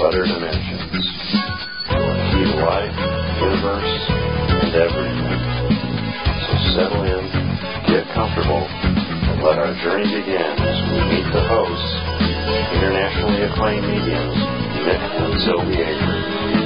other dimensions. See life, universe, and everything. So settle in, get comfortable, and let our journey begin as we meet the hosts, internationally acclaimed mediums, Mick and Sylvie Avery.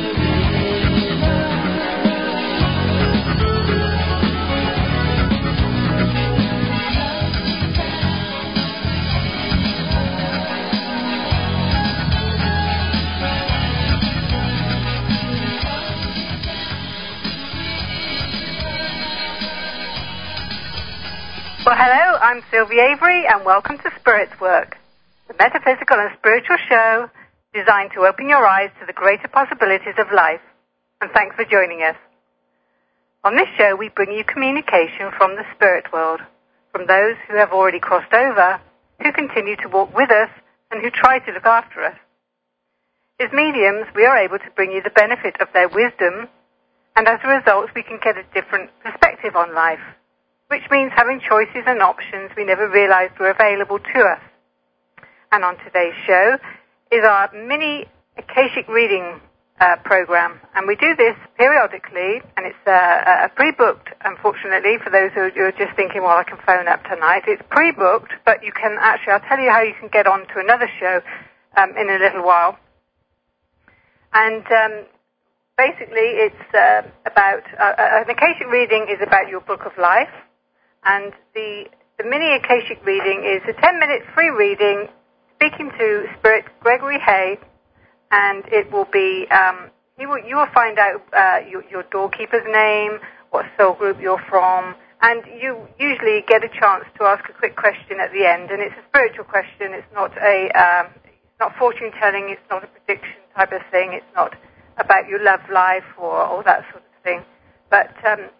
Well, hello, I'm Sylvie Avery, and welcome to Spirit's Work, the metaphysical and spiritual show designed to open your eyes to the greater possibilities of life. And thanks for joining us. On this show, we bring you communication from the spirit world, from those who have already crossed over, who continue to walk with us, and who try to look after us. As mediums, we are able to bring you the benefit of their wisdom, and as a result, we can get a different perspective on life, which means having choices and options we never realized were available to us. And on today's show is our mini Akashic reading program. And we do this periodically, and it's a pre-booked, unfortunately, for those who are just thinking, well, I can phone up tonight. It's pre-booked, but you can actually, I'll tell you how you can get on to another show in a little while. And basically, it's about, an Akashic reading is about your book of life. And the mini Akashic reading is a 10-minute free reading speaking to Spirit Gregory Hay, and it will be, you will find out your doorkeeper's name, what soul group you're from, and you usually get a chance to ask a quick question at the end, and it's a spiritual question. It's not not fortune telling, it's not a prediction type of thing, it's not about your love life or that sort of thing, but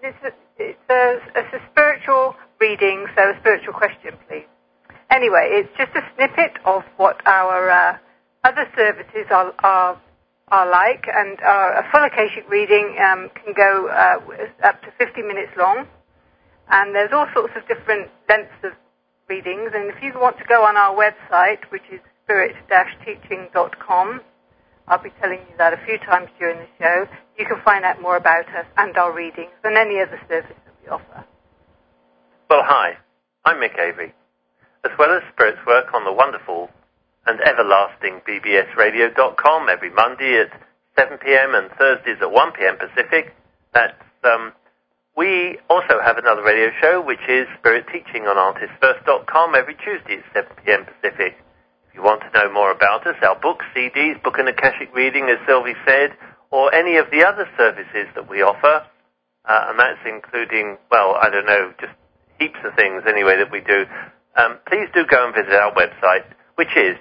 it's a spiritual reading, so a spiritual question, please. Anyway, it's just a snippet of what our other services are like, and a full Akashic reading can go up to 50 minutes long, and there's all sorts of different lengths of readings, and if you want to go on our website, which is spirit-teaching.com, I'll be telling you that a few times during the show, you can find out more about us and our readings and any other service that we offer. Well, hi, I'm Mick Avery. As well as Spirit's Work on the wonderful and everlasting bbsradio.com every Monday at 7 p.m. and Thursdays at 1 p.m. Pacific. We also have another radio show, which is Spirit Teaching on artistfirst.com every Tuesday at 7 p.m. Pacific. If you want to know more about us, our books, CDs, Book and Akashic Reading, as Sylvie said, or any of the other services that we offer, and that's including, well, I don't know, just heaps of things anyway that we do, please do go and visit our website, which is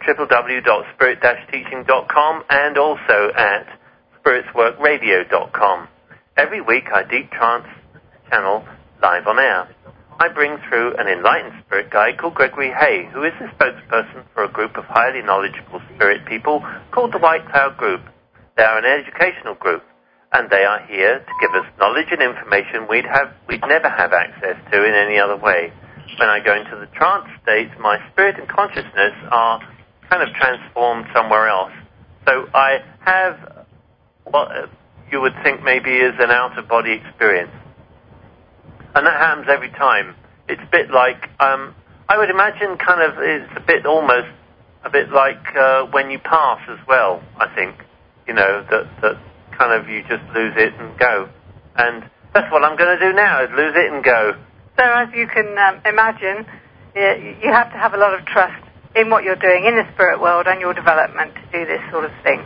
www.spirit-teaching.com and also at spiritsworkradio.com. Every week I deep trance channel live on air. I bring through an enlightened spirit guide called Gregory Hay, who is the spokesperson for a group of highly knowledgeable spirit people called the White Cloud Group. They are an educational group, and they are here to give us knowledge and information we'd never have access to in any other way. When I go into the trance state, my spirit and consciousness are kind of transformed somewhere else. So I have what you would think maybe is an out-of-body experience. And that happens every time. It's a bit like, I would imagine it's almost a bit like when you pass as well, I think. You know, that kind of you just lose it and go. And that's what I'm going to do now, is lose it and go. So as you can imagine, you have to have a lot of trust in what you're doing in the spirit world and your development to do this sort of thing.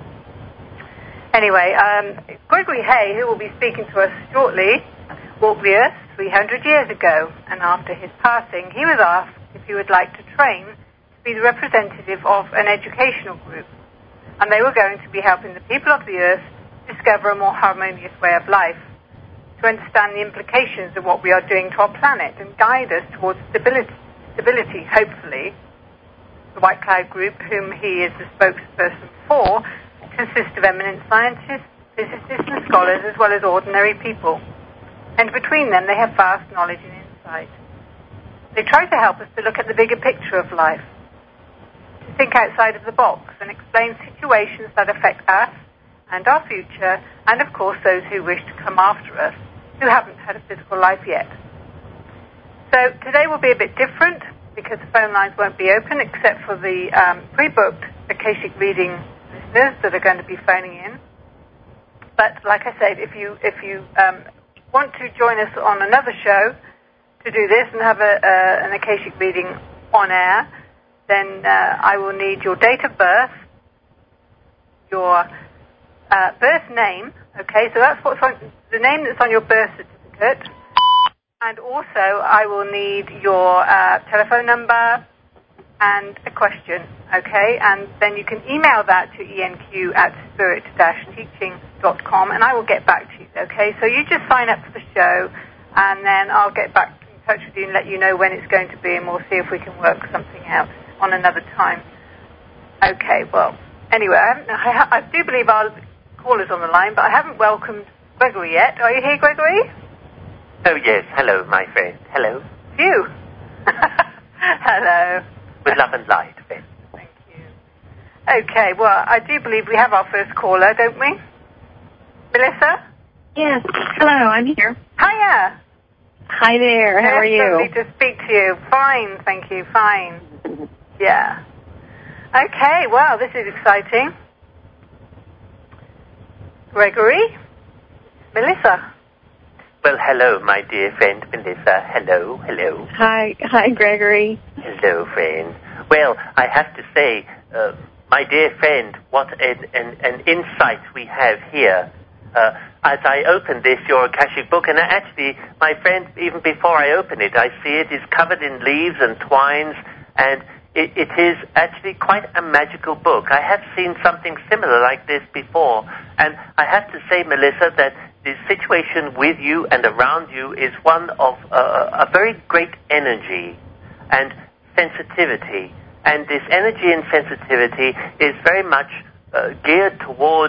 Anyway, Gregory Hay, who will be speaking to us shortly, walked the earth 300 years ago, and after his passing, he was asked if he would like to train to be the representative of an educational group, and they were going to be helping the people of the earth discover a more harmonious way of life, to understand the implications of what we are doing to our planet and guide us towards stability, hopefully. The White Cloud Group, whom he is the spokesperson for, consists of eminent scientists, physicists and scholars, as well as ordinary people. And between them, they have vast knowledge and insight. They try to help us to look at the bigger picture of life, to think outside of the box and explain situations that affect us and our future, and of course those who wish to come after us, who haven't had a physical life yet. So today will be a bit different because the phone lines won't be open except for the pre-booked Akashic reading listeners that are going to be phoning in. But like I said, if you want to join us on another show to do this and have an Akashic reading on air, then I will need your date of birth, your birth name, okay, so that's what's on the name that's on your birth certificate, and also I will need your telephone number and a question, okay, and then you can email that to enq@spirit-teaching.com and I will get back to you, okay, so you just sign up for the show and then I'll get back in touch with you and let you know when it's going to be and we'll see if we can work something out on another time. Okay, well, anyway, I do believe our caller's on the line, but I haven't welcomed Gregory yet. Are you here, Gregory? Oh, yes. Hello, my friend. Hello. You. Hello. With love and light, friend. Thank you. Okay, well, I do believe we have our first caller, don't we? Melissa? Yes. Hello, I'm here. Hiya. Hi there. How are you? Lovely to speak to you. Fine, thank you. Fine. Yeah. Okay, well, this is exciting. Gregory? Melissa? Well, hello, my dear friend Melissa. Hello, hello. Hi, Gregory. Hello, friend. Well, I have to say, my dear friend, what an insight we have here. As I open this, your Akashic book, and actually, my friend, even before I open it, I see it is covered in leaves and twines, and it is actually quite a magical book. I have seen something similar like this before, and I have to say, Melissa, that the situation with you and around you is one of a very great energy and sensitivity, and this energy and sensitivity is very much geared toward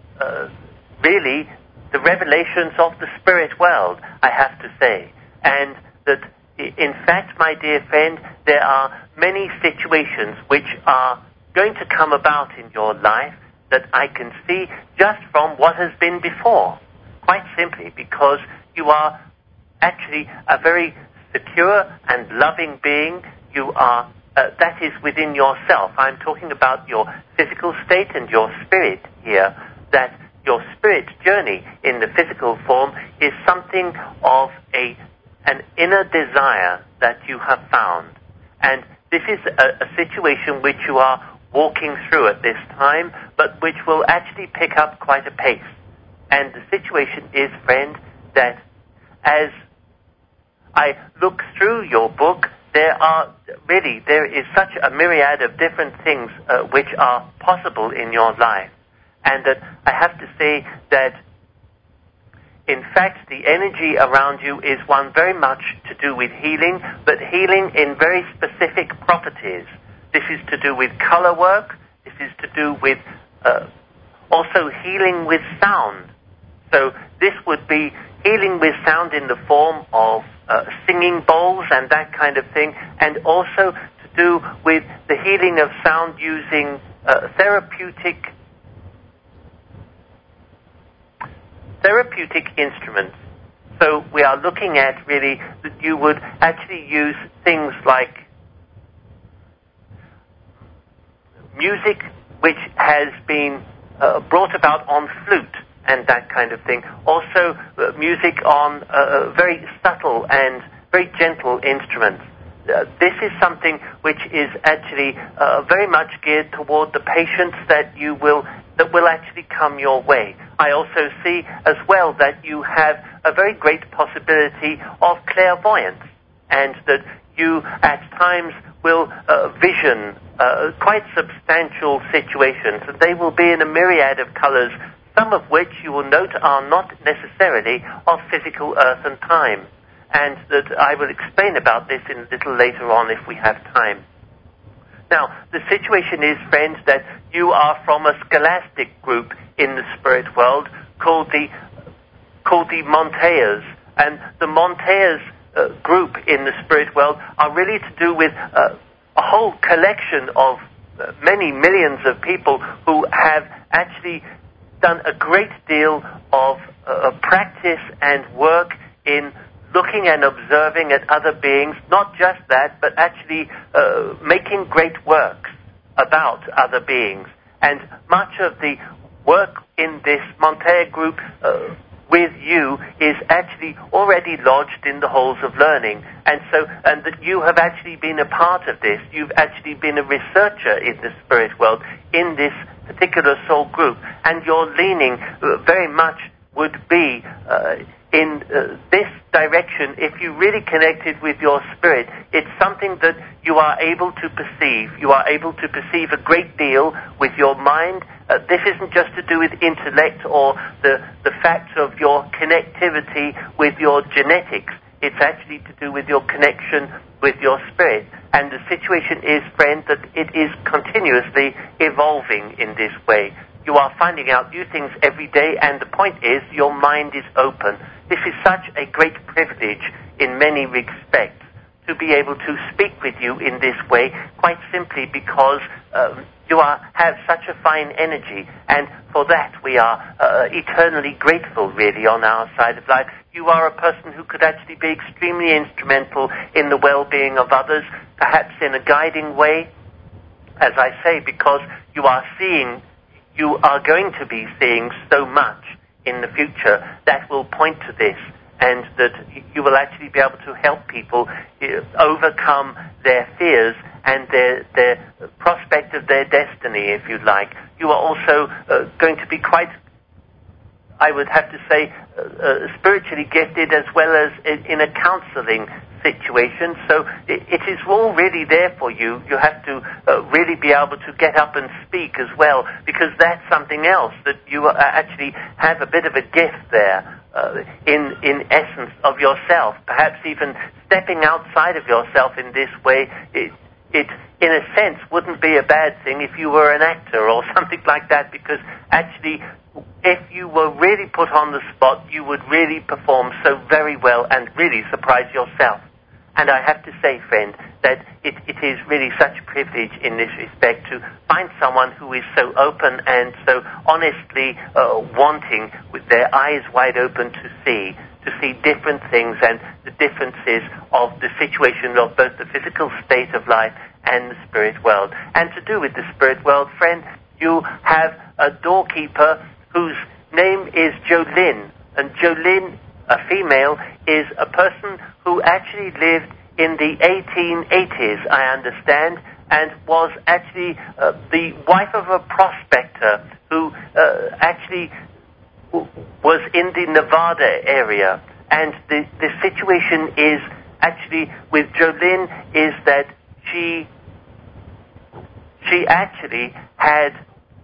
really the revelations of the spirit world, I have to say, and that in fact, my dear friend, there are many situations which are going to come about in your life that I can see just from what has been before, quite simply because you are actually a very secure and loving being. You are, that is within yourself. I'm talking about your physical state and your spirit here, that your spirit journey in the physical form is something of an inner desire that you have found. And this is a situation which you are walking through at this time, but which will actually pick up quite a pace. And the situation is, friend, that as I look through your book, there is such a myriad of different things which are possible in your life. And that I have to say that in fact, the energy around you is one very much to do with healing, but healing in very specific properties. This is to do with color work. This is to do with also healing with sound. So this would be healing with sound in the form of singing bowls and that kind of thing, and also to do with the healing of sound using therapeutic instruments. So we are looking at really that you would actually use things like music which has been brought about on flute and that kind of thing. Also music on very subtle and very gentle instruments. This is something which is actually very much geared toward the patients that will actually come your way. I also see as well that you have a very great possibility of clairvoyance, and that you at times will vision quite substantial situations, and they will be in a myriad of colors, some of which you will note are not necessarily of physical earth and time, and that I will explain about this a little later on if we have time. Now, the situation is, friends, that you are from a scholastic group in the spirit world called the Monteas, and the Monteas group in the spirit world are really to do with a whole collection of many millions of people who have actually done a great deal of practice and work in looking and observing at other beings, not just that, but actually making great works about other beings. And much of the work in this Monterey group with you is actually already lodged in the halls of learning. And that you have actually been a part of this. You've actually been a researcher in the spirit world in this particular soul group. And your leaning very much would be in this direction. If you really connected with your spirit, it's something that you are able to perceive. You are able to perceive a great deal with your mind. This isn't just to do with intellect or the fact of your connectivity with your genetics. It's actually to do with your connection with your spirit. And the situation is, friend, that it is continuously evolving in this way. You are finding out new things every day, and the point is your mind is open. This is such a great privilege in many respects to be able to speak with you in this way, quite simply because you have such a fine energy, and for that we are eternally grateful, really, on our side of life. You are a person who could actually be extremely instrumental in the well-being of others, perhaps in a guiding way, as I say, because you are going to be seeing so much in the future that will point to this, and that you will actually be able to help people overcome their fears and their prospect of their destiny, if you like. You are also going to be quite, I would have to say, spiritually gifted as well as in a counseling situation. So it is all really there for you. You have to really be able to get up and speak as well, because that's something else, that you actually have a bit of a gift there in essence of yourself. Perhaps even stepping outside of yourself in this way, it in a sense wouldn't be a bad thing if you were an actor or something like that, because actually if you were really put on the spot, you would really perform so very well and really surprise yourself. And I have to say, friend, that it is really such a privilege in this respect to find someone who is so open and so honestly wanting, with their eyes wide open, to see different things and the differences of the situation of both the physical state of life and the spirit world. And to do with the spirit world, friend, you have a doorkeeper whose name is Jolene. And Jolene, a female, is a person who actually lived in the 1880s, I understand, and was actually the wife of a prospector who actually was in the Nevada area. And the situation is actually with Jolene is that she actually had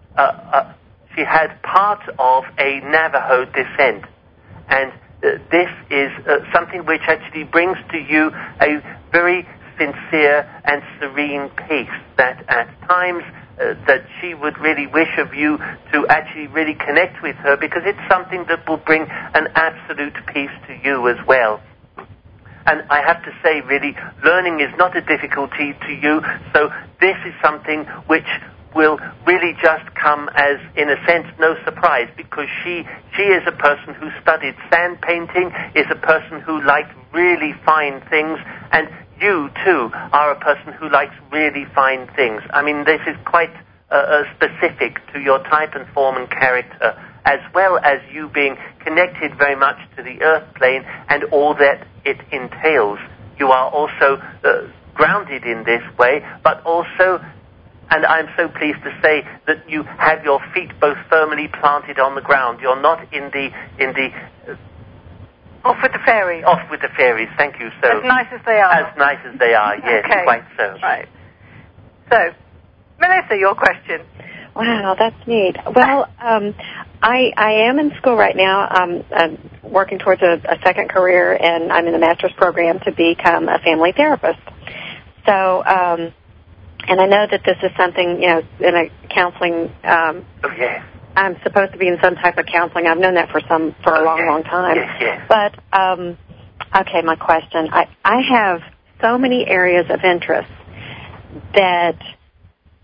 part of a Navajo descent, and this is something which actually brings to you a very sincere and serene peace that at times that she would really wish of you to actually really connect with her, because it's something that will bring an absolute peace to you as well. And I have to say, really, learning is not a difficulty to you, so this is something which will really just come as, in a sense, no surprise, because she is a person who studied sand painting, is a person who likes really fine things, and you, too, are a person who likes really fine things. I mean, this is quite specific to your type and form and character, as well as you being connected very much to the earth plane and all that it entails. You are also grounded in this way, but also, and I'm so pleased to say, that you have your feet both firmly planted on the ground. You're not in the off with the fairies. Off with the fairies, thank you. So as nice as they are. As nice as they are, yes, okay. Quite so. Right. So, Melissa, your question. Wow, that's neat. Well, I am in school right now. I'm working towards a second career, and I'm in the master's program to become a family therapist. So, and I know that this is something, in a counseling. Oh, yes. I'm supposed to be in some type of counseling. I've known that for a long time. Yes. But okay, my question. I have so many areas of interest that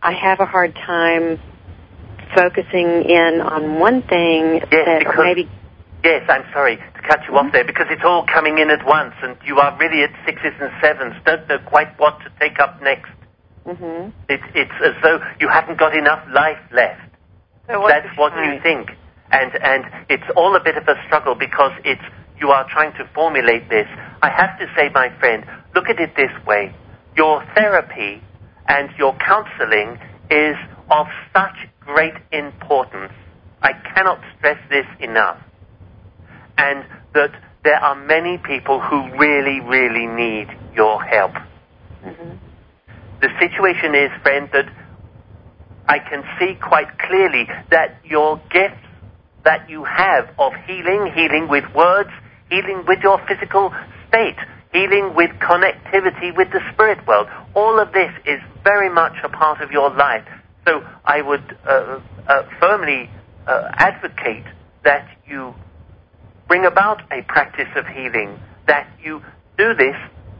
I have a hard time focusing in on one thing maybe... Yes, I'm sorry to cut you off there, because it's all coming in at once, and you are really at 6s and 7s, don't know quite what to take up next. Mm-hmm. It's as though you haven't got enough life left. So that's what you think. And it's all a bit of a struggle, because you are trying to formulate this. I have to say, my friend, look at it this way. Your therapy and your counseling is of such great importance. I cannot stress this enough. And that there are many people who really, really need your help. Mm-hmm. The situation is, friend, that I can see quite clearly that your gifts that you have of healing with words, healing with your physical state, healing with connectivity with the spirit world, all of this is very much a part of your life. So I would firmly advocate that you bring about a practice of healing, that you do this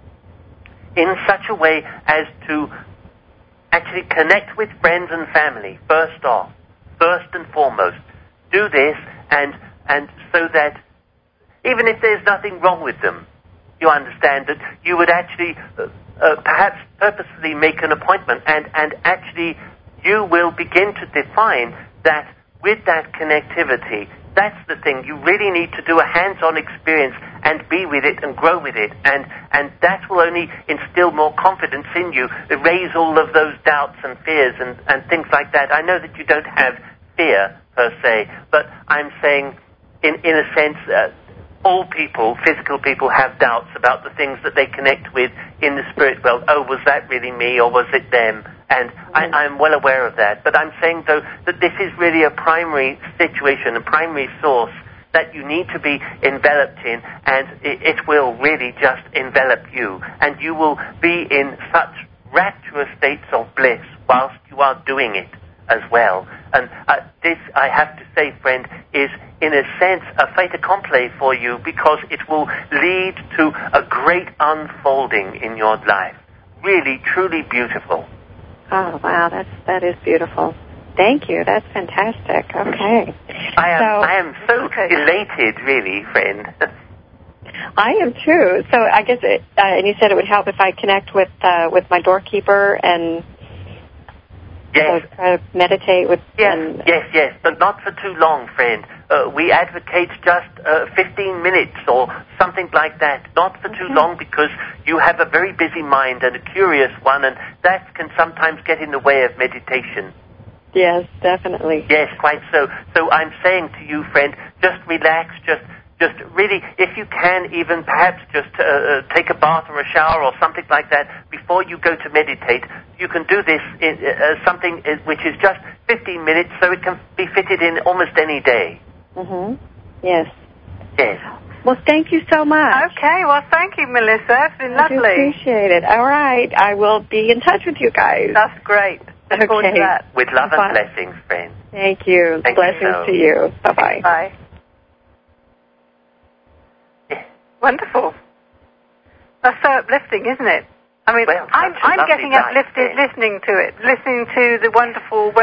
in such a way as to actually connect with friends and family, first and foremost. Do this, and so that even if there's nothing wrong with them, you understand that you would actually perhaps purposely make an appointment, and actually you will begin to define that with that connectivity. That's the thing. You really need to do a hands-on experience and be with it and grow with it. And that will only instill more confidence in you, erase all of those doubts and fears and things like that. I know that you don't have fear per se, but I'm saying in a sense all people, physical people, have doubts about the things that they connect with in the spirit world. Oh, was that really me or was it them? And I'm well aware of that. But I'm saying, though, that this is really a primary situation, a primary source that you need to be enveloped in, and it will really just envelop you. And you will be in such rapturous states of bliss whilst you are doing it as well. And this, I have to say, friend, is in a sense a fait accompli for you, because it will lead to a great unfolding in your life. Really, truly beautiful. Oh, wow, that is beautiful. Thank you. That's fantastic. Okay. I am so elated, really, friend. I am too. So I guess, and you said it would help if I connect with my doorkeeper and yes, try to meditate with. Yes, but not for too long, friend. We advocate just 15 minutes or something like that. Not for too long, because you have a very busy mind and a curious one, and that can sometimes get in the way of meditation. Yes, definitely. Yes, quite so. So I'm saying to you, friend, just relax, just really, if you can, even perhaps just take a bath or a shower or something like that before you go to meditate. You can do this in something which is just 15 minutes, so it can be fitted in almost any day. Mm-hmm. Yes. Yes. Well, thank you so much. Okay, well, thank you, Melissa. It's been lovely. I appreciate it. All right. I will be in touch with you guys. That's great. Look forward to that. With love and blessings, friend. Thank you. Thank blessings you so. to you. Bye-bye. Bye. Yeah. Wonderful. That's so uplifting, isn't it? I mean, well, I'm getting uplifted listening to it, listening to the wonderful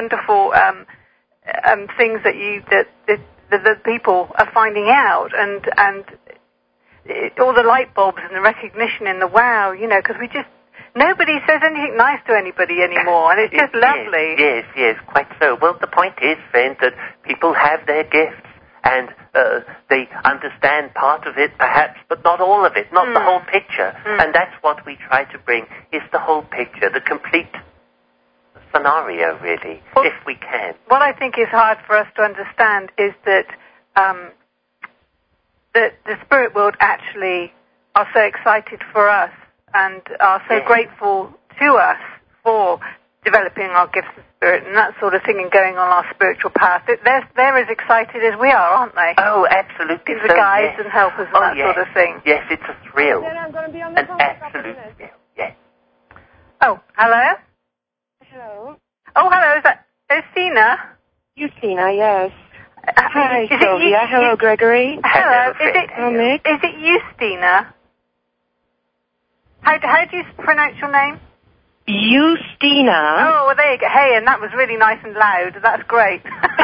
things that people are finding out, and all the light bulbs and the recognition and the wow, because nobody says anything nice to anybody anymore, and it's just lovely. Yes, quite so. Well, the point is, friend, that people have their gifts, and they understand part of it, perhaps, but not all of it, not the whole picture. And that's what we try to bring, is the whole picture, the complete scenario, really, if we can. What I think is hard for us to understand is that the spirit world actually are so excited for us and are so grateful to us for developing our gifts of spirit and that sort of thing and going on our spiritual path. They're as excited as we are, aren't they? Oh, absolutely. As guides and helpers and that sort of thing. Yes, it's a thrill. Then I'm going to be on the phone An absolute thrill, yes. Oh, hello? Hello. Oh, hello. Is that Stina? Justina, yes. Hi, Sylvia. Hello, Gregory. Hello. Mick. Is it Justina? How do you pronounce your name? Justina. Oh, well, there you go. Hey, and that was really nice and loud. That's great.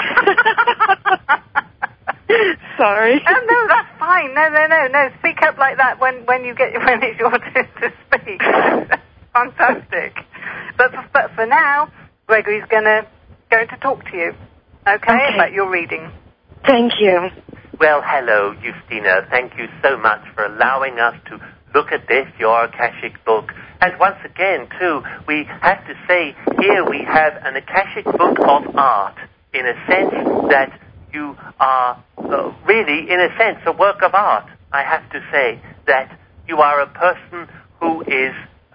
Sorry. Oh, no, that's fine. No. Speak up like that when it's your turn to speak. Fantastic. But for now, Gregory's going to talk to you, okay, about your reading. Thank you. Well, hello, Justina. Thank you so much for allowing us to look at this, your Akashic book. And once again, too, we have to say here we have an Akashic book of art, in a sense that you are really, in a sense, a work of art. I have to say that you are a person who is,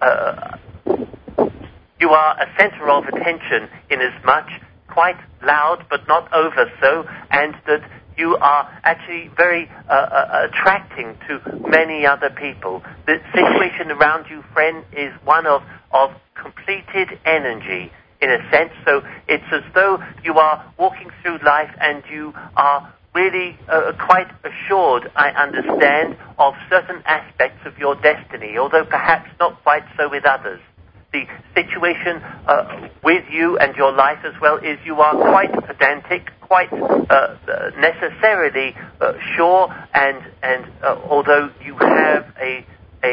you are a center of attention in as much quite loud but not over so, and that you are actually very attracting to many other people. The situation around you, friend, is one of completed energy, in a sense. So it's as though you are walking through life and you are really quite assured, I understand, of certain aspects of your destiny, although perhaps not quite so with others. The situation with you and your life as well is you are quite pedantic, quite necessarily sure, and although you have a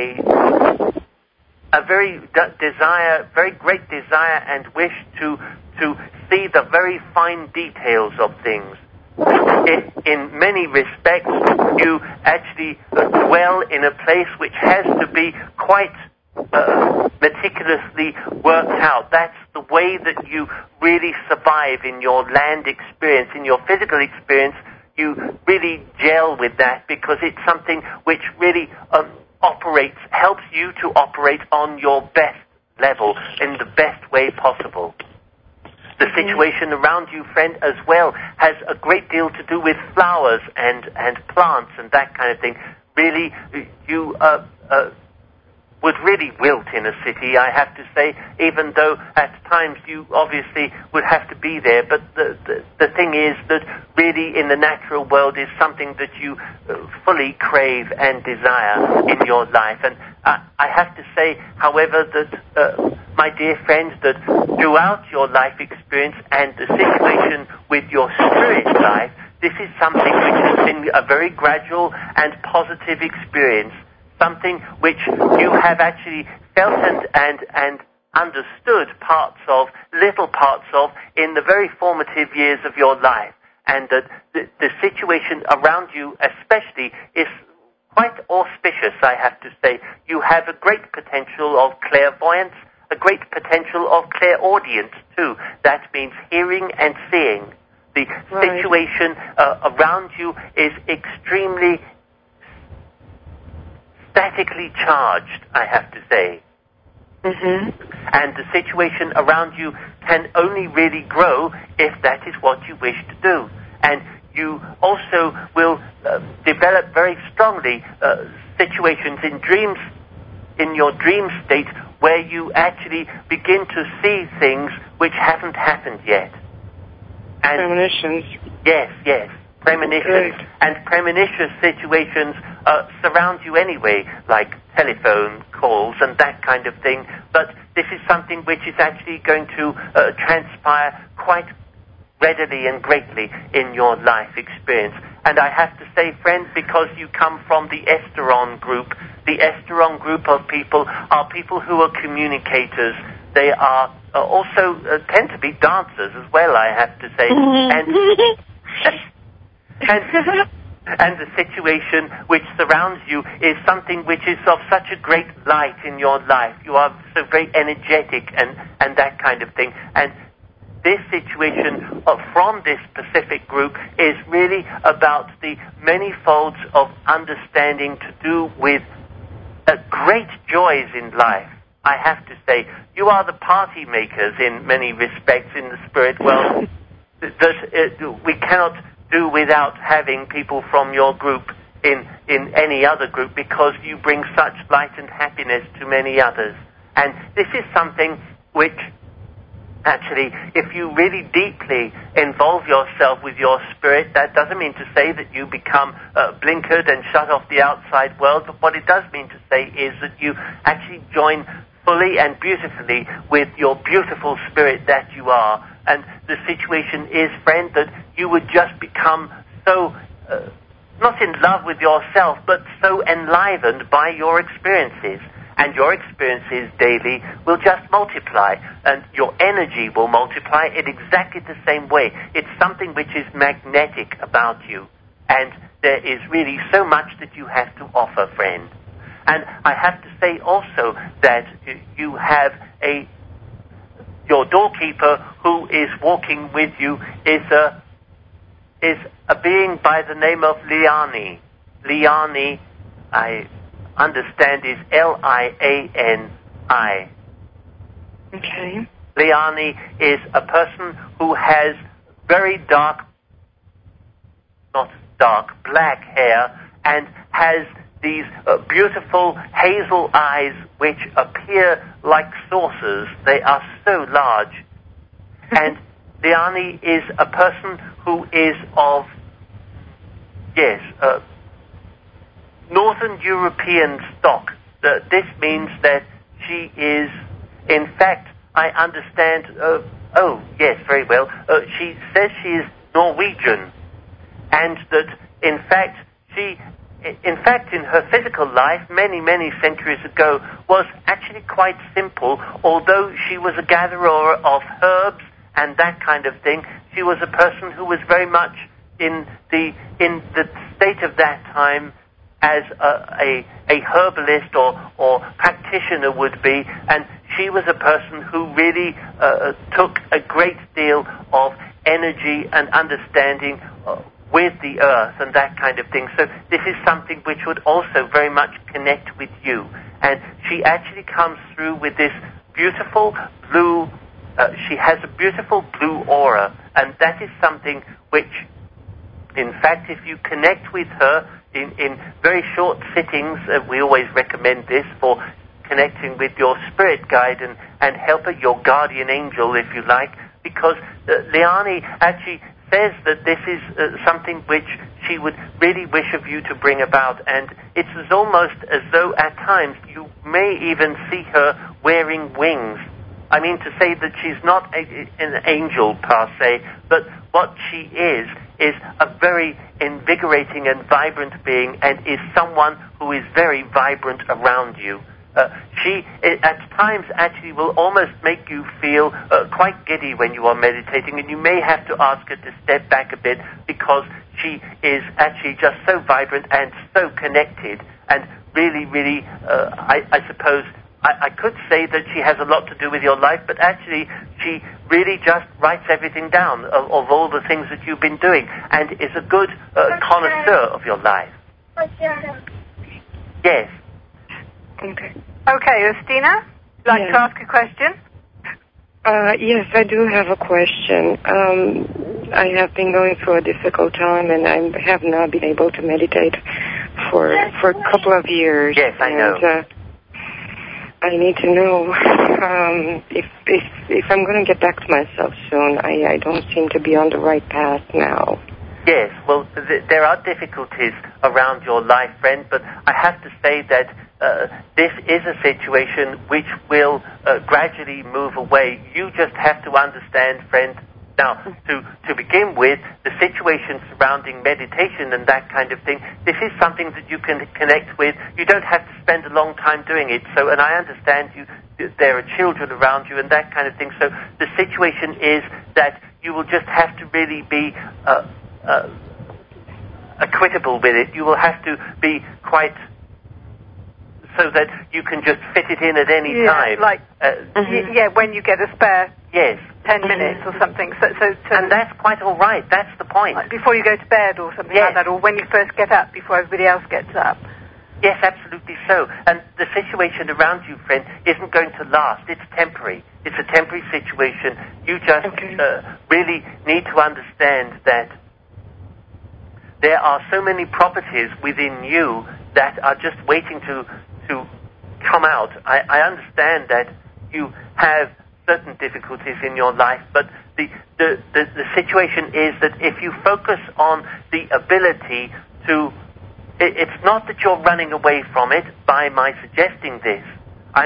very great desire and wish to see the very fine details of things. In many respects, you actually dwell in a place which has to be quite meticulously worked out. That's the way that you really survive in your land experience, in your physical experience. You really gel with that because it's something which really helps you to operate on your best level in the best way possible. The situation around you, friend, as well, has a great deal to do with flowers and plants and that kind of thing. Really, you would really wilt in a city, I have to say, even though at times you obviously would have to be there. But the thing is that really in the natural world is something that you fully crave and desire in your life. And I have to say, however, that, my dear friends, that throughout your life experience and the situation with your spirit life, this is something which has been a very gradual and positive experience. Something which you have actually felt and understood little parts of in the very formative years of your life. And that the situation around you especially is quite auspicious, I have to say. You have a great potential of clairvoyance, a great potential of clairaudience too. That means hearing and seeing. The situation around you is extremely statically charged, I have to say. Mm-hmm. And the situation around you can only really grow if that is what you wish to do. And you also will develop very strongly situations in your dream state where you actually begin to see things which haven't happened yet. And Premonitions. Yes. Premonitions. Great. And premonition situations surround you anyway, like telephone calls and that kind of thing. But this is something which is actually going to transpire quite readily and greatly in your life experience. And I have to say, friend, because you come from the Esteron group of people are people who are communicators. They are also tend to be dancers as well, I have to say. And the situation which surrounds you is something which is of such a great light in your life. You are so very energetic and that kind of thing. And this situation from this Pacific group is really about the many folds of understanding to do with great joys in life. I have to say, you are the party makers in many respects in the spirit world that we cannot do without having people from your group in any other group, because you bring such light and happiness to many others. And this is something which actually, if you really deeply involve yourself with your spirit, that doesn't mean to say that you become blinkered and shut off the outside world, but what it does mean to say is that you actually join fully and beautifully with your beautiful spirit that you are. And the situation is, friend, that you would just become so, not in love with yourself, but so enlivened by your experiences. And your experiences daily will just multiply, and your energy will multiply in exactly the same way. It's something which is magnetic about you, and there is really so much that you have to offer, friend. And I have to say also that you have your doorkeeper who is walking with you is a being by the name of Liani. Liani, I understand, is Liani. Okay. Liani is a person who has very black hair and has these beautiful hazel eyes which appear like saucers. They are so large. And Liani is a person who is of, Northern European stock. This means that she is, in fact, I understand, very well, she says she is Norwegian, and that, in fact, in her physical life, many, many centuries ago, was actually quite simple. Although she was a gatherer of herbs and that kind of thing, she was a person who was very much in the state of that time as a herbalist or practitioner would be, and she was a person who really took a great deal of energy and understanding with the earth and that kind of thing. So this is something which would also very much connect with you. And she actually comes through with this beautiful blue, she has a beautiful blue aura, and that is something which, in fact, if you connect with her in very short sittings, we always recommend this for connecting with your spirit guide and helper, your guardian angel, if you like, because Liani actually says that this is something which she would really wish of you to bring about, and it's almost as though at times you may even see her wearing wings. I mean to say that she's not an angel per se, but what she is a very invigorating and vibrant being, and is someone who is very vibrant around you. She, at times, actually will almost make you feel quite giddy when you are meditating, and you may have to ask her to step back a bit, because she is actually just so vibrant and so connected, and really, really, I suppose, I could say that she has a lot to do with your life, but actually she really just writes everything down of all the things that you've been doing, and is a good connoisseur of your life. Yes. Okay. Okay, Justina, would you like to ask a question? Yes, I do have a question. I have been going through a difficult time, and I have not been able to meditate for a couple of years. Yes, I know. I need to know if I'm going to get back to myself soon. I don't seem to be on the right path now. Yes, well, there are difficulties around your life, friend, but I have to say that this is a situation which will gradually move away. You just have to understand, friend. Now, to begin with, the situation surrounding meditation and that kind of thing, this is something that you can connect with. You don't have to spend a long time doing it. So, and I understand there are children around you and that kind of thing. So the situation is that you will just have to really be equitable with it. You will have to be quite so that you can just fit it in at any time. Like, when you get a spare 10 minutes or something. So and that's quite all right. That's the point. Like before you go to bed or something like that, or when you first get up before everybody else gets up. Yes, absolutely so. And the situation around you, friend, isn't going to last. It's temporary. It's a temporary situation. You just really need to understand that there are so many properties within you that are just waiting to come out. I understand that you have certain difficulties in your life, but the situation is that if you focus on the ability to, it's not that you're running away from it by my suggesting this. I'm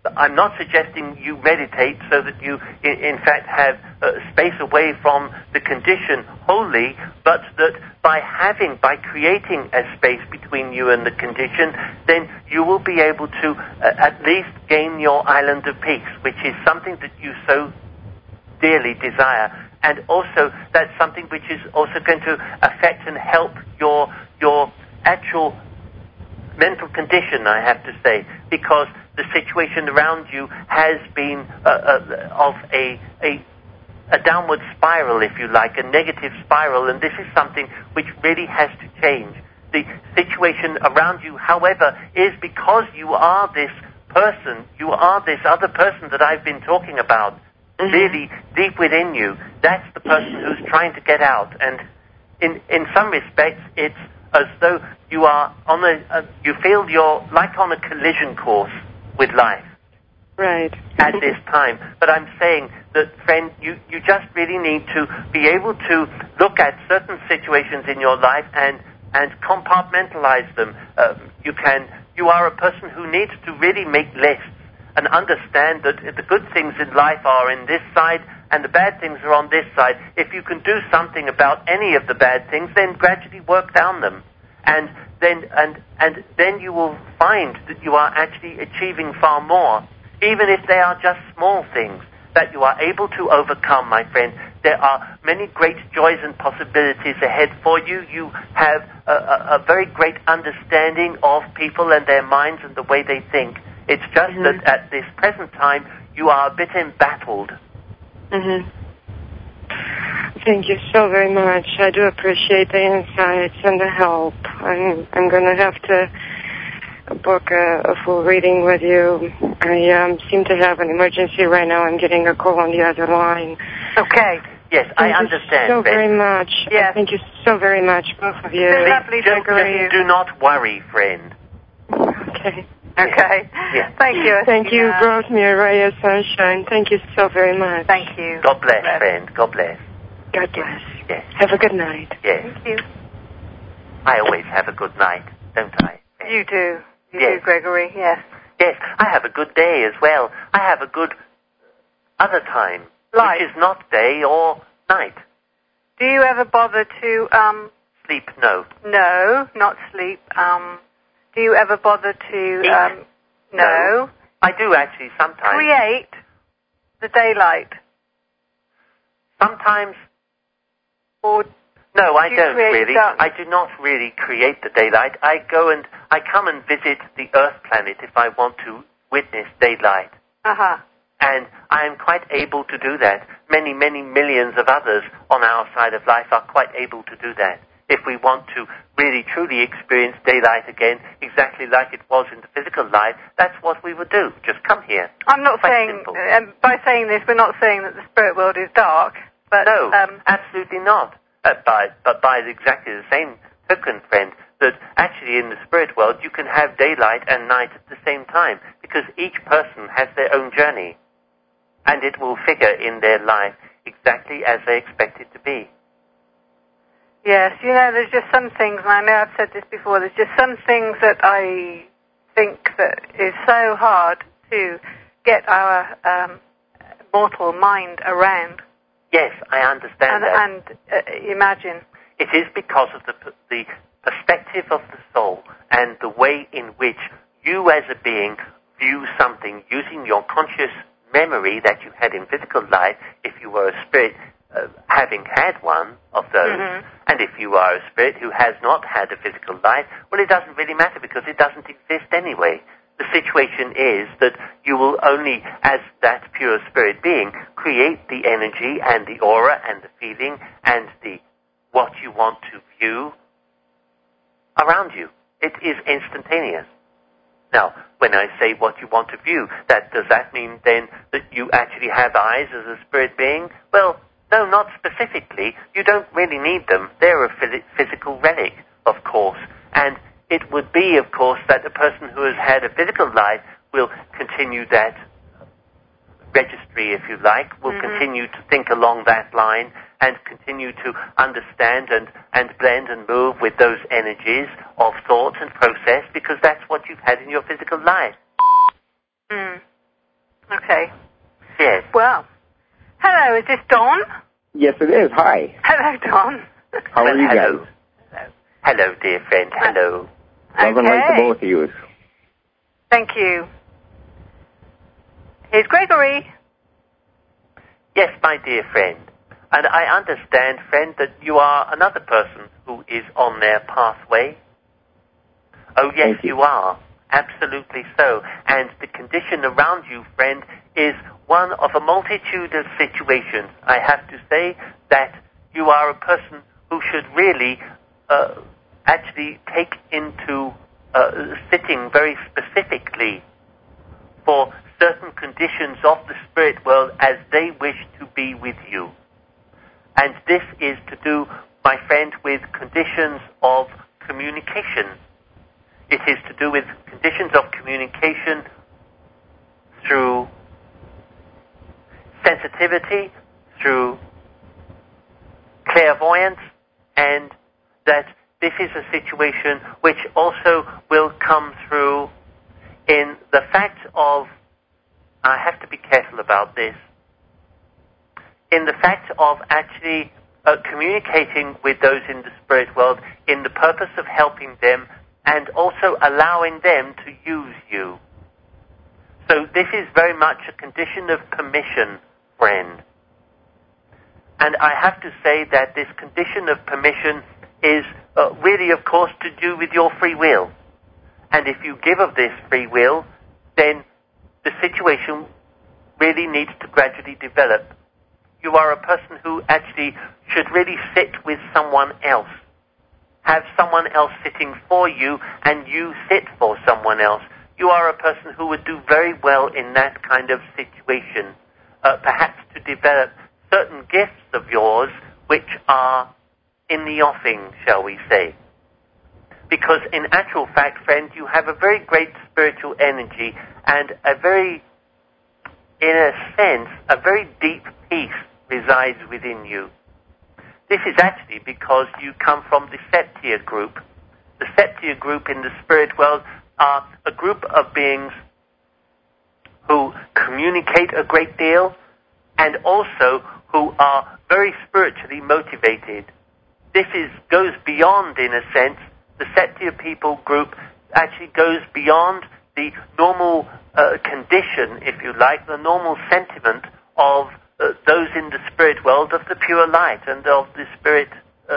I'm not suggesting you meditate so that you, in fact, have space away from the condition wholly, but that by creating a space between you and the condition, then you will be able to at least gain your island of peace, which is something that you so dearly desire. And also, that's something which is also going to affect and help your actual mental condition, I have to say, because the situation around you has been of a downward spiral, if you like, a negative spiral, and this is something which really has to change. The situation around you, however, is because you are this person, you are this other person that I've been talking about, really deep within you. That's the person who's trying to get out, and in some respects, it's as though you are on you feel you're like on a collision course with life. Right. At this time. But I'm saying that, friend, you just really need to be able to look at certain situations in your life and compartmentalize them. You are a person who needs to really make lists and understand that the good things in life are in this side and the bad things are on this side. If you can do something about any of the bad things, then gradually work down them. And then you will find that you are actually achieving far more, even if they are just small things that you are able to overcome, my friend. There are many great joys and possibilities ahead for you. You have a very great understanding of people and their minds and the way they think. It's just that at this present time, you are a bit embattled. Thank you so very much. I do appreciate the insights and the help. I'm going to have to book a full reading with you. I seem to have an emergency right now. I'm getting a call on the other line. Okay. Yes, I understand. Thank you so very much. Yes. Thank you so very much, both of you. It's lovely to agree. Just do not worry, friend. Okay. Okay. Yeah. Thank you. Thank you. Brought me a ray of sunshine. Thank you so very much. Thank you. God bless, friend. God bless. God bless. Yes. Have a good night. Yes. Thank you. I always have a good night, don't I? You do. You Yes. do, Gregory. Yes. Yes, I have a good day as well. I have a good other time, Life. which is not day or night. Do you ever bother to, Sleep, no. no, not sleep, do you ever bother to, Eat? no. I do actually sometimes. Create the daylight? Sometimes. Or No, I do you don't create really. darkness? I do not really create the daylight. I come and visit the Earth planet if I want to witness daylight. Uh-huh. And I am quite able to do that. Many, many millions of others on our side of life are quite able to do that. If we want to really, truly experience daylight again, exactly like it was in the physical life, that's what we would do. Just come here. I'm not Quite saying, simple. by saying this, we're not saying that the spirit world is dark, but... No, absolutely not. But by exactly the same token, friend, that actually in the spirit world you can have daylight and night at the same time, because each person has their own journey, and it will figure in their life exactly as they expect it to be. Yes, you know, there's just some things, and I know I've said this before, there's just some things that I think that is so hard to get our mortal mind around. Yes, I understand that. And imagine. It is because of the perspective of the soul and the way in which you as a being view something using your conscious memory that you had in physical life, if you were a spirit having had one of those, and if you are a spirit who has not had a physical life, well, it doesn't really matter because it doesn't exist anyway. The situation is that you will only, as that pure spirit being, create the energy and the aura and the feeling and the what you want to view around you. It is instantaneous. Now, when I say what you want to view, does that mean then that you actually have eyes as a spirit being? Well, no, not specifically. You don't really need them. They're a physical relic, of course. And it would be, of course, that the person who has had a physical life will continue that registry, if you like, will continue to think along that line and continue to understand and blend and move with those energies of thought and process, because that's what you've had in your physical life. Okay. Yes. Well, hello, is this Don? Yes, it is. Hi. Hello, Don. How are you hello. guys? Hello, dear friend. Hello. Love and light to both of you. Thank you. Here's Gregory. Yes, my dear friend. And I understand, friend, that you are another person who is on their pathway. Oh, yes, you are. Absolutely so. And the condition around you, friend, is one of a multitude of situations. I have to say that you are a person who should really actually take into sitting very specifically for certain conditions of the spirit world as they wish to be with you. And this is to do, my friend, with conditions of communication. It is to do with conditions of communication through sensitivity, through clairvoyance, and that this is a situation which also will come through in the fact of, I have to be careful about this, in the fact of actually communicating with those in the spirit world in the purpose of helping them and also allowing them to use you. So this is very much a condition of permission, friend. And I have to say that this condition of permission is really, of course, to do with your free will. And if you give of this free will, then the situation really needs to gradually develop. You are a person who actually should really sit with someone else. Have someone else sitting for you, and you sit for someone else. You are a person who would do very well in that kind of situation, perhaps to develop certain gifts of yours which are in the offing, shall we say. Because in actual fact, friend, you have a very great spiritual energy and a very, in a sense, a very deep peace resides within you. This is actually because you come from the Septia group. The Septia group in the spirit world are a group of beings who communicate a great deal and also who are very spiritually motivated. This goes beyond, in a sense, the Septia people group actually goes beyond the normal condition, if you like, the normal sentiment of those in the spirit world of the pure light and of the spirit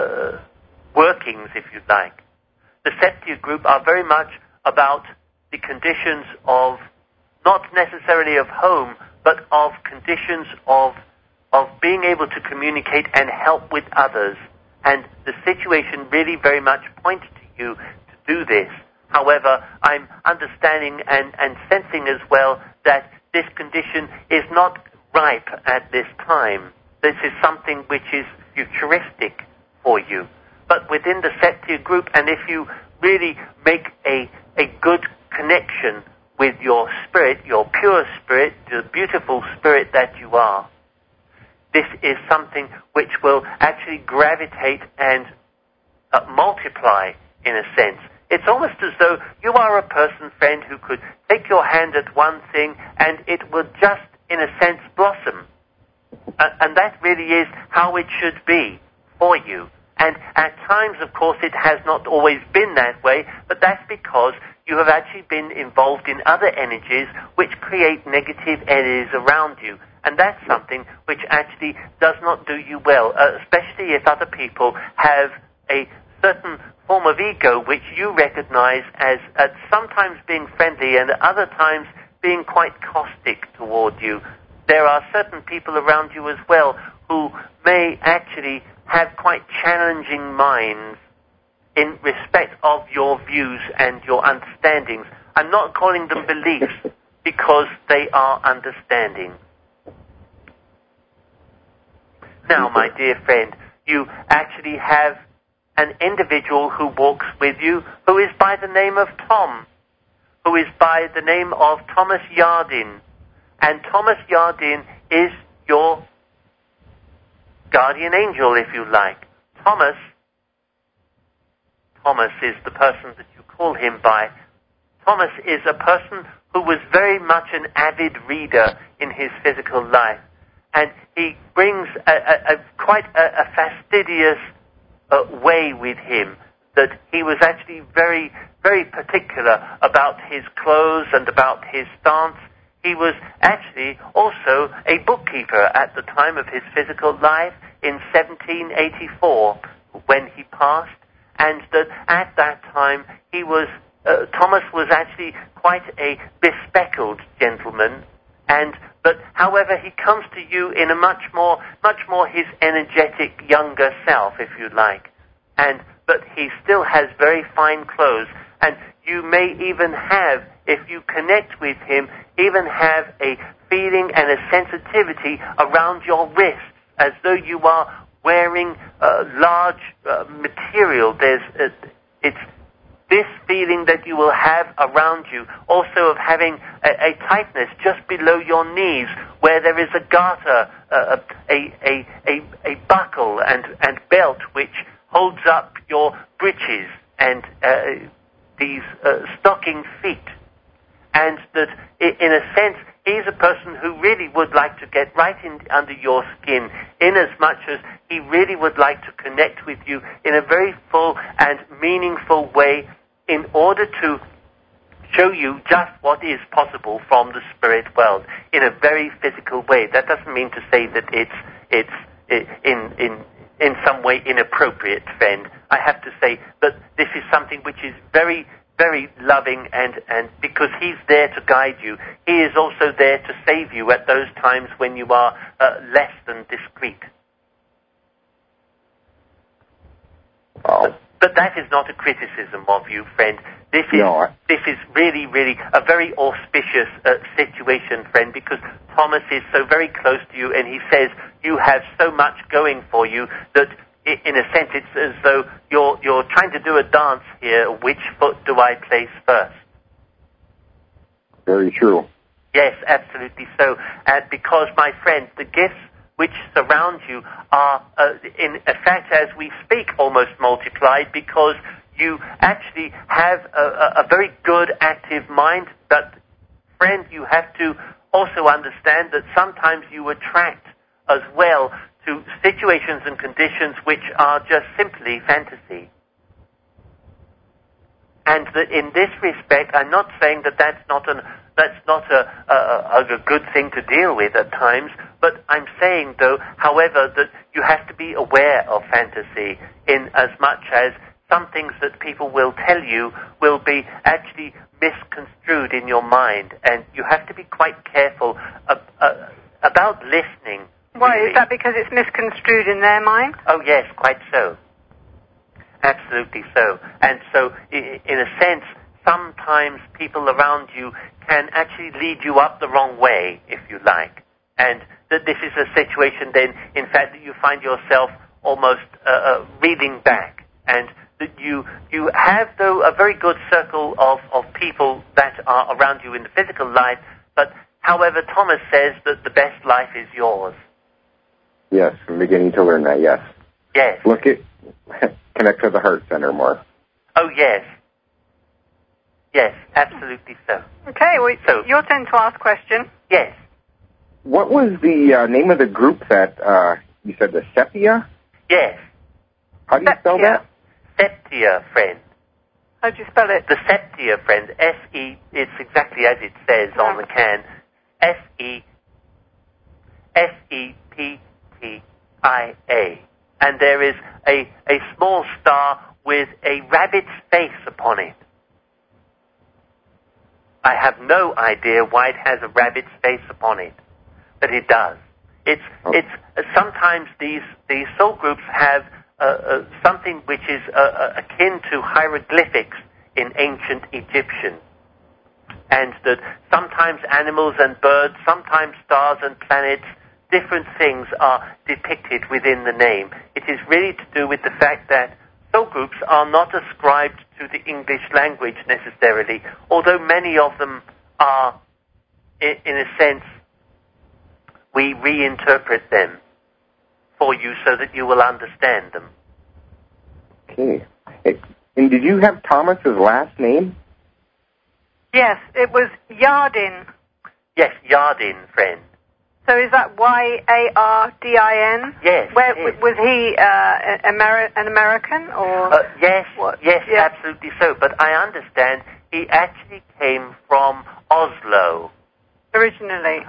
workings, if you like. The Septia group are very much about the conditions of, not necessarily of home, but of conditions of being able to communicate and help with others. And the situation really very much points to you to do this. However, I'm understanding and sensing as well that this condition is not ripe at this time. This is something which is futuristic for you. But within the Septia group, and if you really make a good connection with your spirit, your pure spirit, the beautiful spirit that you are, this is something which will actually gravitate and multiply in a sense. It's almost as though you are a person, friend, who could take your hand at one thing and it would just, in a sense, blossom. And that really is how it should be for you. And at times, of course, it has not always been that way, but that's because you have actually been involved in other energies which create negative energies around you. And that's something which actually does not do you well, especially if other people have a certain form of ego which you recognize as sometimes being friendly and at other times being quite caustic toward you. There are certain people around you as well who may actually have quite challenging minds in respect of your views and your understandings. I'm not calling them beliefs because they are understanding. Now, my dear friend, you actually have an individual who walks with you who is by the name of Tom, who is by the name of Thomas Yardin. And Thomas Yardin is your guardian angel, if you like. Thomas is the person that you call him by. Thomas is a person who was very much an avid reader in his physical life. And he brings quite a fastidious way with him, that he was actually very, very particular about his clothes and about his stance. He was actually also a bookkeeper at the time of his physical life in 1784 when he passed, and that at that time he was, Thomas was actually quite a bespectacled gentleman, but however he comes to you in a much more his energetic younger self, if you like, but he still has very fine clothes, and you may even have, if you connect with him, even have a feeling and a sensitivity around your wrists, as though you are wearing large material. It's this feeling that you will have around you, also of having a tightness just below your knees, where there is a garter, a buckle and belt which holds up your breeches and these stocking feet. And that, in a sense, he's a person who really would like to get right under your skin, in as much as he really would like to connect with you in a very full and meaningful way, in order to show you just what is possible from the spirit world in a very physical way. That doesn't mean to say that it's in some way inappropriate, friend. I have to say that this is something which is very, very loving, and because he's there to guide you, he is also there to save you at those times when you are less than discreet. Oh. But that is not a criticism of you, friend. This is really, really a very auspicious situation, friend, because Thomas is so very close to you, and he says you have so much going for you that, in a sense, it's as though you're trying to do a dance here. Which foot do I place first? Very true. Yes, absolutely so. And because, my friend, the gifts which surround you are, in fact, as we speak, almost multiplied, because you actually have a very good, active mind. But, friend, you have to also understand that sometimes you attract as well to situations and conditions which are just simply fantasy. And that in this respect, I'm not saying that that's not a good thing to deal with at times, but I'm saying, though, however, that you have to be aware of fantasy, in as much as some things that people will tell you will be actually misconstrued in your mind, and you have to be quite careful about listening. Why? Really. Is that because it's misconstrued in their mind? Oh, yes, quite so. Absolutely so. And so, in a sense, sometimes people around you can actually lead you up the wrong way, if you like. And that this is a situation then, in fact, that you find yourself almost reeling back. And that you have, though, a very good circle of people that are around you in the physical life, but, however, Thomas says that the best life is yours. Yes, I'm beginning to learn that, yes. Yes. Connect to the heart center more. Oh, yes. Yes, absolutely so. Okay, well, so, your turn to ask question. Yes. What was the name of the group that you said, the Septia? Yes. How do you spell that? Septia, friend. How do you spell it? The Septia, friend. S-E, it's exactly as it says on the can. S-E-P-T-I-A. And there is a small star with a rabbit's face upon it. I have no idea why it has a rabbit's face upon it, but it does. It's sometimes these soul groups have something which is akin to hieroglyphics in ancient Egyptian, and that sometimes animals and birds, sometimes stars and planets, different things are depicted within the name. It is really to do with the fact that soul groups are not ascribed to the English language necessarily, although many of them are, in a sense, we reinterpret them for you so that you will understand them. Okay. And did you have Thomas's last name? Yes, it was Yardin. Yes, Yardin, friend. So is that Yardin? Yes. Where, yes. Was he an American or? Yes, what? yes, Yeah. absolutely so. But I understand he actually came from Oslo. Originally.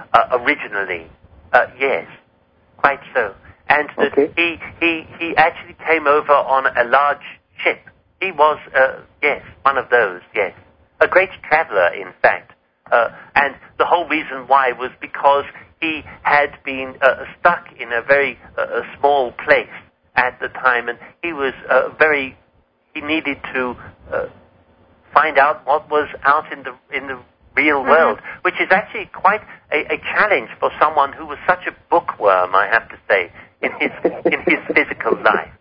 Yes, quite so. And that he actually came over on a large ship. He was, yes, one of those, yes. A great traveler, in fact. And the whole reason why was because he had been stuck in a very small place at the time, and he was he needed to find out what was out in the real world, which is actually quite a challenge for someone who was such a bookworm, I have to say, in his physical life.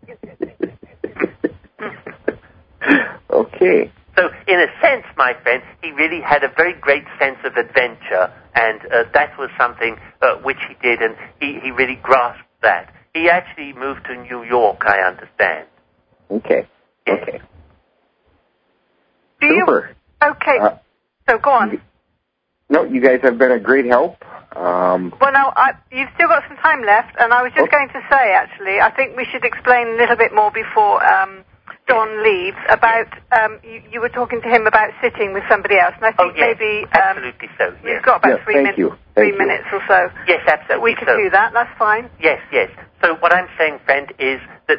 Okay. So, in a sense, my friend, he really had a very great sense of adventure, and that was something which he did, and he really grasped that. He actually moved to New York, I understand. Okay. Yes. Okay. Super. Okay. So go on. No, you guys have been a great help. Well, now, you've still got some time left, and I was just going to say, actually, I think we should explain a little bit more before Don leaves about, you were talking to him about sitting with somebody else, and I think maybe... absolutely so, yes. We've got about 3 minutes or so. Yes, absolutely so. We could do that, that's fine. Yes, yes. So what I'm saying, friend, is that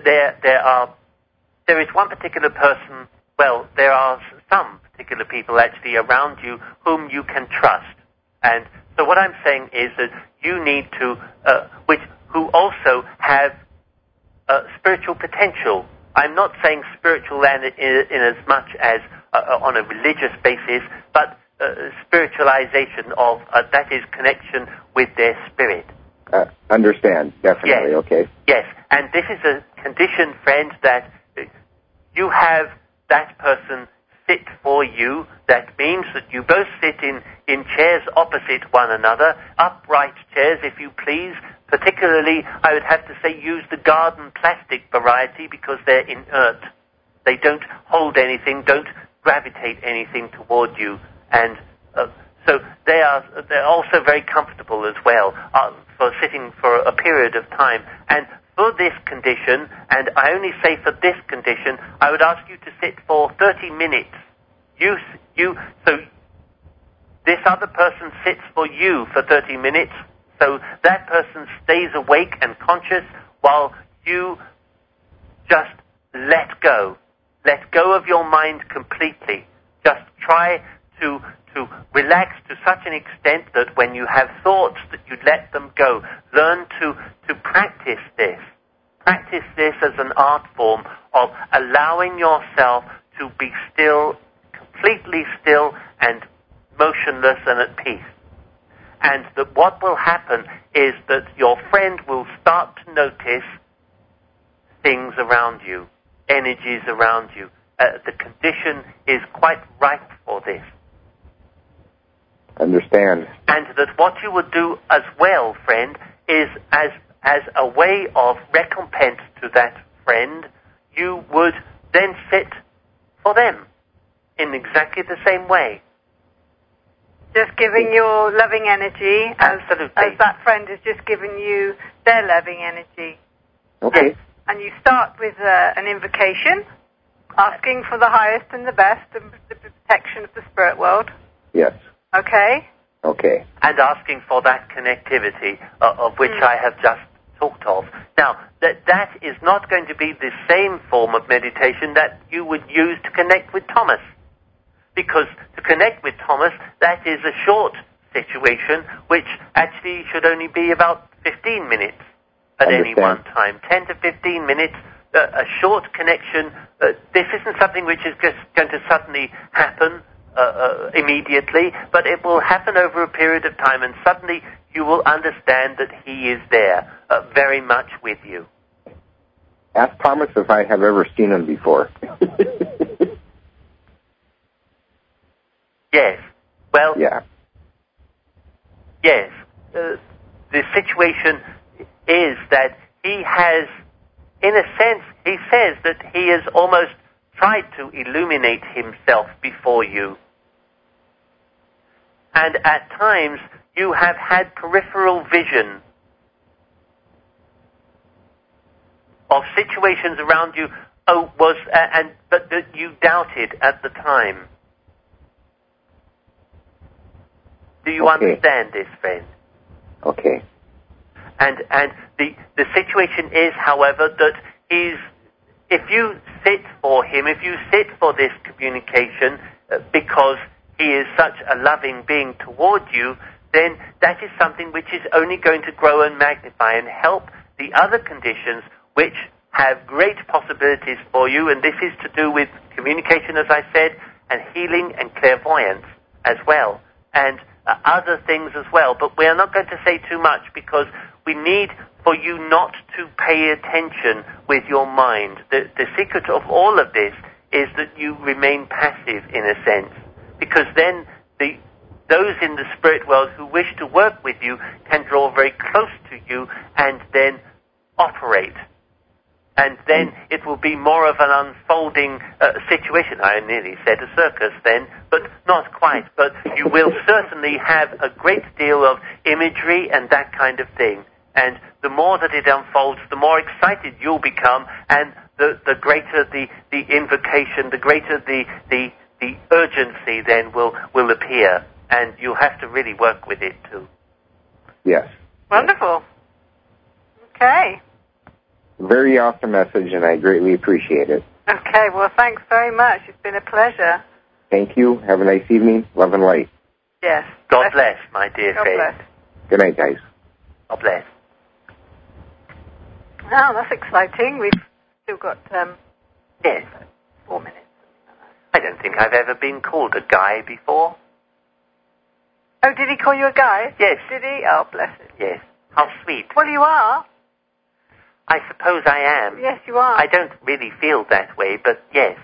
there is one particular person, well, there are some particular people actually around you whom you can trust. And so what I'm saying is that you need to, who also have spiritual potential. I'm not saying spiritual in as much as on a religious basis, but spiritualization of, that is, connection with their spirit. Understand, definitely, yes. Okay. Yes, and this is a condition, friend, that you have that person sit for you. That means that you both sit in chairs opposite one another, upright chairs, if you please. Particularly, I would have to say, use the garden plastic variety because they're inert. They don't hold anything, don't gravitate anything toward you, and so they're also very comfortable as well for sitting for a period of time. And for this condition, and I only say for this condition, I would ask you to sit for 30 minutes. So this other person sits for you for 30 minutes, so that person stays awake and conscious while you just let go. Let go of your mind completely. Just try to relax to such an extent that when you have thoughts that you let them go. Learn to practice this. Practice this as an art form of allowing yourself to be still, completely still and motionless and at peace. And that what will happen is that your friend will start to notice things around you, energies around you. The condition is quite ripe for this. Understand. And that what you would do as well, friend, is as a way of recompense to that friend, you would then sit for them in exactly the same way. Just giving your loving energy as that friend has just given you their loving energy. Okay. Yes. And you start with an invocation, asking for the highest and the best, and the protection of the spirit world. Yes. Okay? Okay. And asking for that connectivity of which I have just talked of. Now, that is not going to be the same form of meditation that you would use to connect with Thomas. Because to connect with Thomas, that is a short situation, which actually should only be about 15 minutes at any one time. 10 to 15 minutes, a short connection. This isn't something which is just going to suddenly happen immediately, but it will happen over a period of time, and suddenly you will understand that he is there, very much with you. Ask Thomas if I have ever seen him before. Yes. Well, yeah. Yes. The situation is that he has, in a sense, he says that he has almost tried to illuminate himself before you. And at times, you have had peripheral vision of situations around you, but that you doubted at the time. Do you understand this, friend? Okay. And the situation is, however, that if you sit for him, if you sit for this communication, because he is such a loving being toward you, then that is something which is only going to grow and magnify and help the other conditions which have great possibilities for you, and this is to do with communication, as I said, and healing and clairvoyance as well, and other things as well. But we are not going to say too much because we need for you not to pay attention with your mind. The secret of all of this is that you remain passive in a sense, because then those in the spirit world who wish to work with you can draw very close to you and then operate. And then it will be more of an unfolding situation. I nearly said a circus then, but not quite. But you will certainly have a great deal of imagery and that kind of thing. And the more that it unfolds, the more excited you'll become, and the greater the invocation, the greater the urgency then will appear. And you'll have to really work with it too. Yes. Wonderful. Okay. Very awesome message, and I greatly appreciate it. Okay, well, thanks very much. It's been a pleasure. Thank you. Have a nice evening. Love and light. Yes. God bless, my dear God friend. bless. Good night, guys. God bless. Oh, that's exciting. We've still got Yes. 4 minutes. I don't think I've ever been called a guy before. Oh, did he call you a guy? Yes. Did he? Oh, bless him. Yes. How sweet. Well, you are. I suppose I am. Yes, you are. I don't really feel that way, but yes.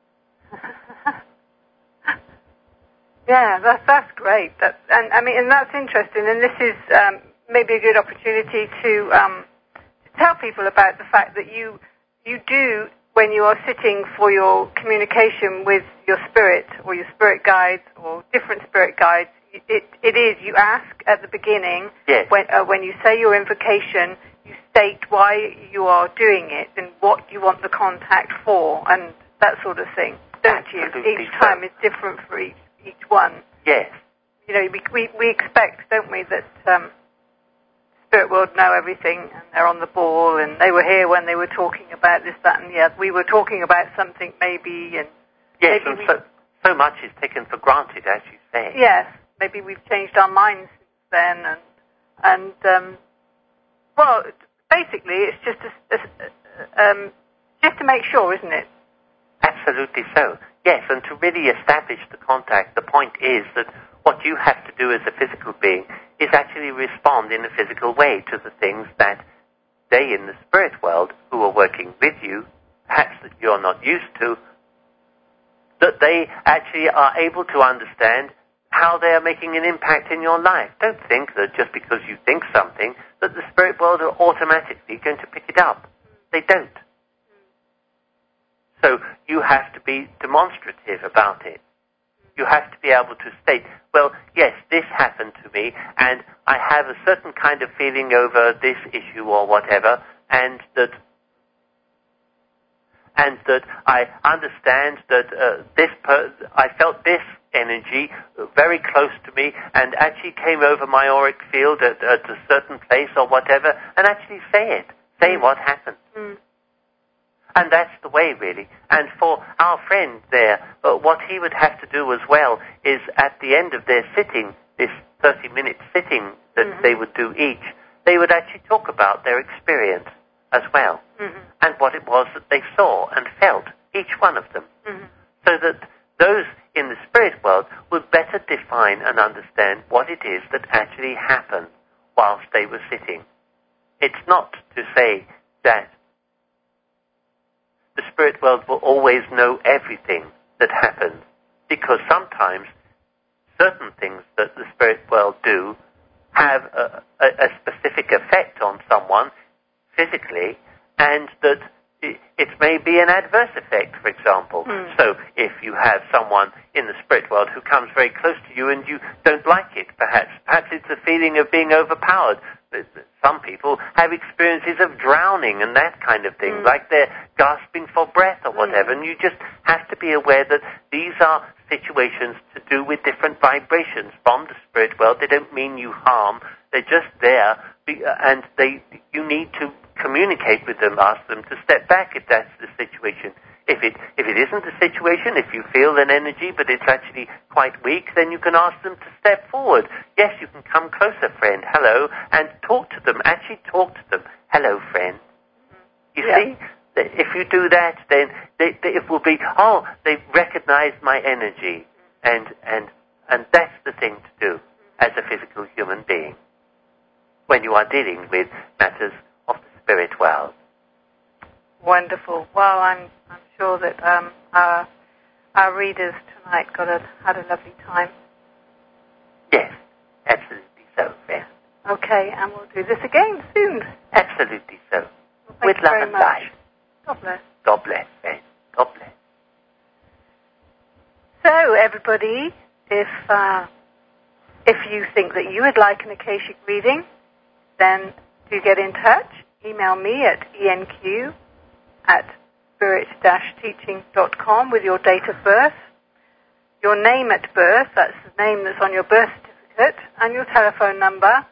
Yeah, that's great. And that's interesting. And this is maybe a good opportunity to tell people about the fact that you do, when you are sitting for your communication with your spirit or your spirit guides or different spirit guides, it is, you ask at the beginning, yes. When you say your invocation, you state why you are doing it and what you want the contact for and that sort of thing, don't Absolutely. you? Each time is different for each one. Yes. You know, we expect, don't we, that spirit world know everything and they're on the ball and they were here when they were talking about this, that, and the other. We were talking about something maybe, and yes, maybe and so much is taken for granted, as you say. Yes, maybe we've changed our minds since then, and well, basically, it's just to make sure, isn't it? Absolutely so. Yes, and to really establish the contact, the point is that what you have to do as a physical being is actually respond in a physical way to the things that they in the spirit world who are working with you, perhaps that you're not used to, that they actually are able to understand how they are making an impact in your life. Don't think that just because you think something, that the spirit world are automatically going to pick it up. They don't. So you have to be demonstrative about it. You have to be able to state, well, yes, this happened to me, and I have a certain kind of feeling over this issue or whatever, and that I understand that I felt this energy very close to me and actually came over my auric field at a certain place or whatever, and actually say it. Say what happened. Mm. And that's the way, really. And for our friend there, what he would have to do as well is at the end of their sitting, this 30-minute sitting that they would do each, they would actually talk about their experience as well, and what it was that they saw and felt, each one of them, so that those in the spirit world would better define and understand what it is that actually happened whilst they were sitting. It's not to say that the spirit world will always know everything that happens, because sometimes certain things that the spirit world do have a specific effect on someone physically, and that it may be an adverse effect, for example. So if you have someone in the spirit world who comes very close to you and you don't like it, perhaps it's a feeling of being overpowered. Some people have experiences of drowning and that kind of thing, like they're gasping for breath or whatever, and you just have to be aware that these are situations to do with different vibrations from the spirit world. They don't mean you harm. They're just there, and you need to communicate with them, ask them to step back if that's the situation. If it isn't the situation, if you feel an energy but it's actually quite weak, then you can ask them to step forward. Yes, you can come closer, friend, hello, and talk to them. Actually talk to them. Hello, friend. You see? If you do that, then it will be, they recognize my energy. And that's the thing to do as a physical human being when you are dealing with matters of the spirit world. Wonderful. Well, I'm sure that our readers tonight had a lovely time. Yes, absolutely so, friend. Okay, and we'll do this again soon. Absolutely so. Well, with love and light. God bless. God bless, friend. God bless. So, everybody, if you think that you would like an Akashic reading, then do get in touch. Email me at enq@spirit-teaching.com with your date of birth, your name at birth, that's the name that's on your birth certificate, and your telephone number.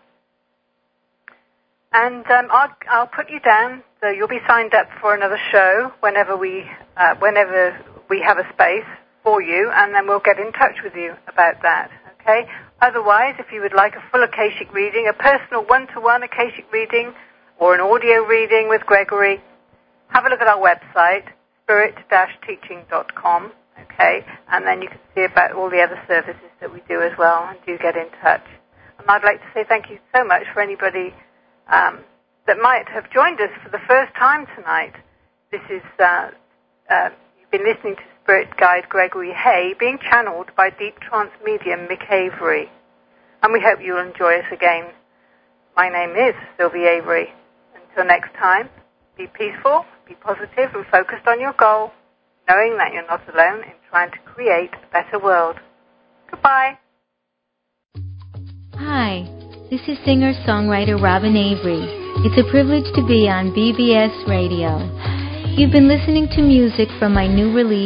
And I'll put you down, so you'll be signed up for another show whenever we have a space for you, and then we'll get in touch with you about that, okay? Otherwise, if you would like a full Akashic reading, a personal one-to-one Akashic reading, or an audio reading with Gregory, have a look at our website, spirit-teaching.com, okay? And then you can see about all the other services that we do as well, and do get in touch. And I'd like to say thank you so much for anybody that might have joined us for the first time tonight. This is, you've been listening to Spirit Guide Gregory Hay being channeled by Deep Trance medium Mick Avery. And we hope you'll enjoy us again. My name is Sylvie Avery. Until next time, be peaceful, be positive, and focused on your goal, knowing that you're not alone in trying to create a better world. Goodbye. Hi, this is singer-songwriter Robin Avery. It's a privilege to be on BBS Radio. You've been listening to music from my new release,